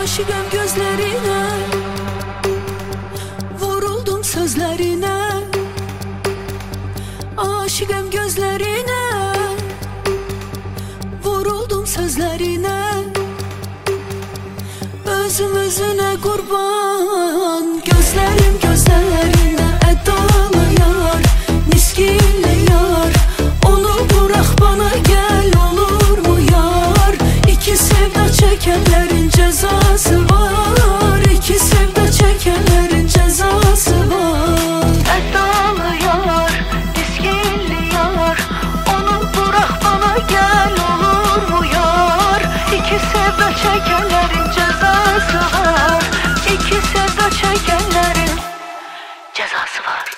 Aşığım gözlerine, vuruldum sözlerine. Aşığım gözlerine, vuruldum sözlerine. Özüm özüne kurban, gözlerim gözlerine. Edalı yar, miskinli yar, onu bırak bana gel, olur mu yar? İki sevda çekenlerin cezası var, iki sevda çekenlerin cezası var. Edalı yar, miskinli yar, onu bırak bana gel, olur mu yar? İki sevda çekenlerin cezası var, iki sevda çekenlerin cezası var.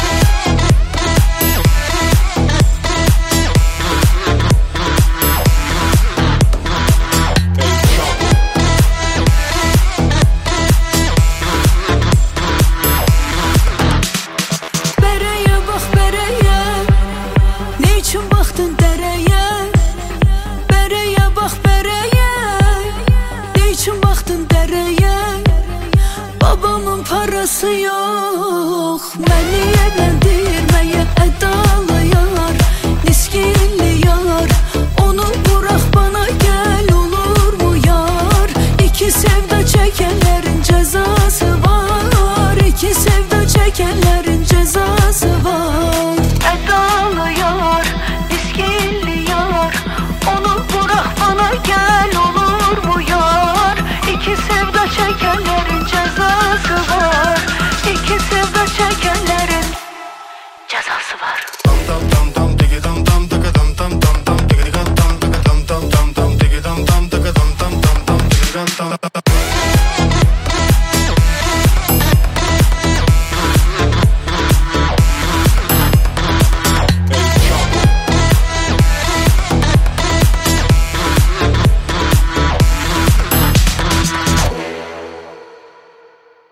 Niçin baktın dereye? Bereye bak bereye. Niçin baktın dereye? Babamın parası yok beni evlendirmeye. Edalı yar, miskinli yar, onu bırak bana gel, olur mu yar? İki sevda çekenlerin cezası var, iki sevda çekenlerin cezası var. Edalı yar, miskinli yar, onu bırak bana gel, olur mu yar? İki sevda çekenlerin cezası var, iki sevda çekenlerin cezası var. Tam tam tam digi tam tam taka tam tam tam tam digi tam tam taka tam tam tam tam digi tam tam taka tam tam tam tam digi tam tam.